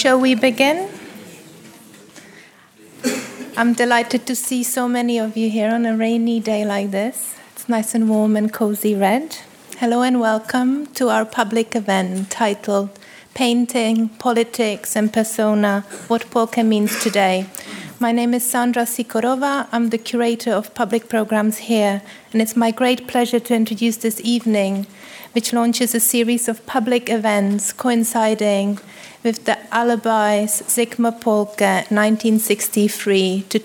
Shall we begin? I'm delighted to see so many of you here on a rainy day like this. It's nice and warm and cozy red. Hello and welcome to our public event titled Painting, Politics and Persona, What Polka Means Today. My name is Sandra Sikorova. I'm the curator of public programs here, and it's my great pleasure to introduce this evening, which launches a series of public events coinciding with the Alibai's Sigma Polka 1963 to